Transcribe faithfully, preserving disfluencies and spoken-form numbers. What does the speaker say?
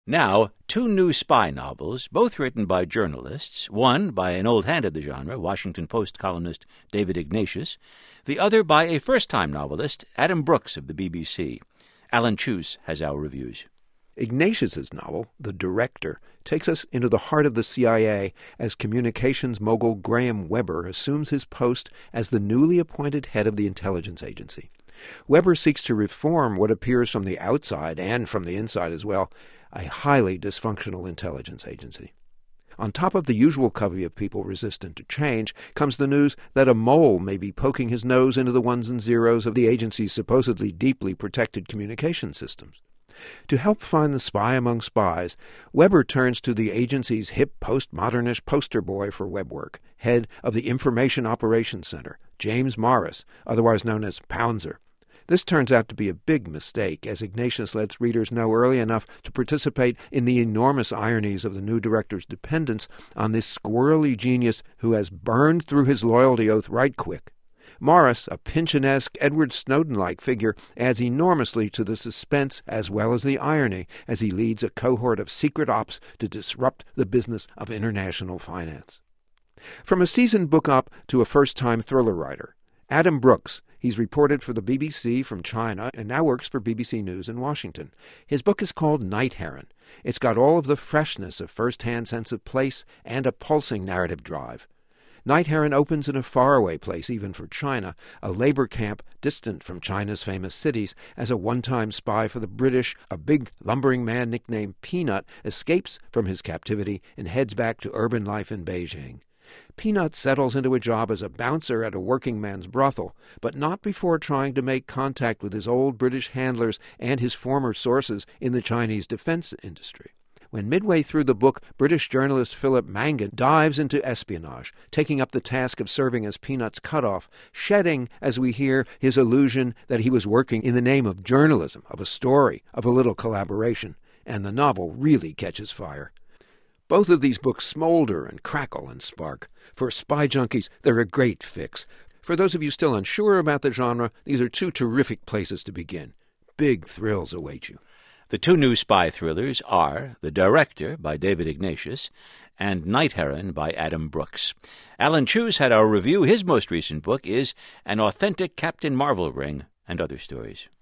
Now, two new spy novels, both written by journalists, one by an old hand of the genre, Washington Post columnist David Ignatius, the other by a first-time novelist, Adam Brooks of the B B C. Alan Chuse has our reviews. Ignatius's novel, The Director, takes us into the heart of the C I A as communications mogul Graham Weber assumes his post as the newly appointed head of the intelligence agency. Weber seeks to reform what appears from the outside, and from the inside as well, a highly dysfunctional intelligence agency. On top of the usual covey of people resistant to change comes the news that a mole may be poking his nose into the ones and zeros of the agency's supposedly deeply protected communication systems. To help find the spy among spies, Weber turns to the agency's hip postmodernish poster boy for web work, head of the Information Operations Center, James Morris, otherwise known as Pouncer. This turns out to be a big mistake, as Ignatius lets readers know early enough to participate in the enormous ironies of the new director's dependence on this squirrely genius who has burned through his loyalty oath right quick. Morris, a Pynchon-esque Edward Snowden-like figure, adds enormously to the suspense as well as the irony as he leads a cohort of secret ops to disrupt the business of international finance. From a seasoned book op to a first-time thriller writer, Adam Brooks. He's reported for the B B C from China and now works for B B C News in Washington. His book is called Night Heron. It's got all of the freshness of first-hand sense of place and a pulsing narrative drive. Night Heron opens in a faraway place, even for China, a labor camp distant from China's famous cities. As a one-time spy for the British, a big lumbering man nicknamed Peanut escapes from his captivity and heads back to urban life in Beijing. Peanut settles into a job as a bouncer at a working man's brothel, but not before trying to make contact with his old British handlers and his former sources in the Chinese defense industry. When midway through the book, British journalist Philip Mangan dives into espionage, taking up the task of serving as Peanut's cutoff, shedding, as we hear, his illusion that he was working in the name of journalism, of a story, of a little collaboration, and the novel really catches fire. Both of these books smolder and crackle and spark. For spy junkies, they're a great fix. For those of you still unsure about the genre, these are two terrific places to begin. Big thrills await you. The two new spy thrillers are The Director by David Ignatius and Night Heron by Adam Brooks. Alan Chuse had our review. His most recent book is An Authentic Captain Marvel Ring and Other Stories.